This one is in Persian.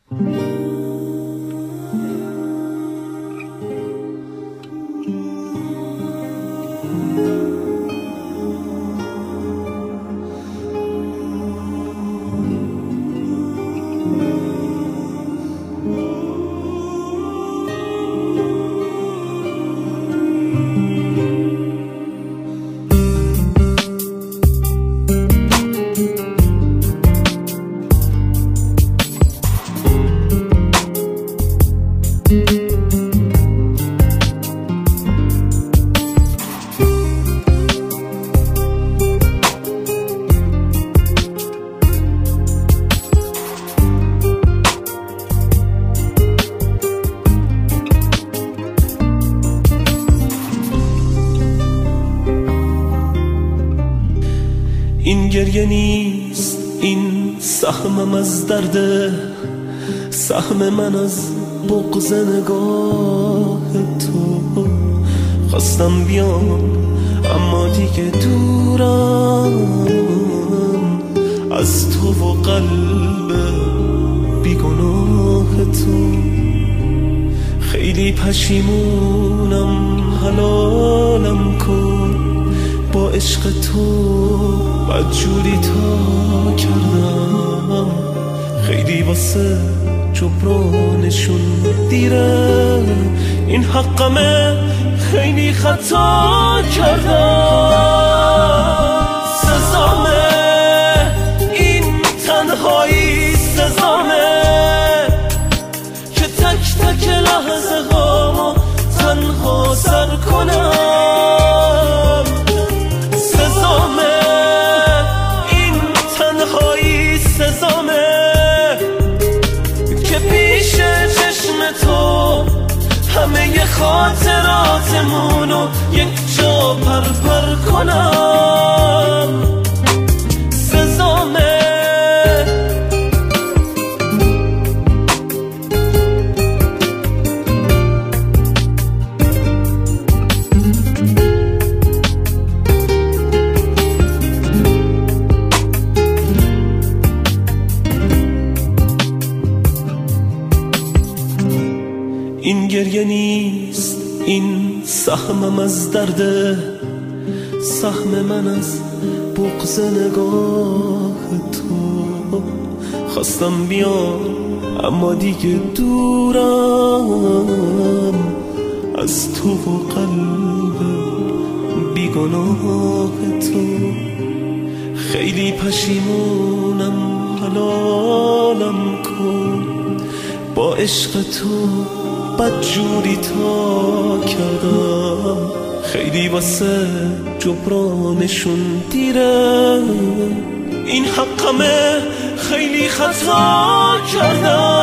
این گریه نیست، این سهمم از درده، سهم من از بغض نگاه تو. خواستم بیام اما دیگه دورم از تو و قلب بیگناه تو. خیلی پشیمونم، حلالم کن، با عشق تو بدجوری تا کردم. خیلی واسه جبرانشون دیره، این حقمه، خیلی خطا کردم. سزامه این تنهایی، سزامه که تک تک لحظه هامو تنها سر کنم. سزامه این تنهایی، سزامه که پیش چشم تو همه خاطراتمونو یک جا پرپر کنم. سزامه این گریه نیست، این سهمم از درده، سهم من از بغض نگاه تو. خواستم بیام اما دیگه دورم از تو و قلب بیگناه تو. خیلی پشیمونم، حلالم کن، با عشق تو بدجوری تا کردم. خیلی واسه جبرانشون دیره، این حقمه، خیلی خطا کردم.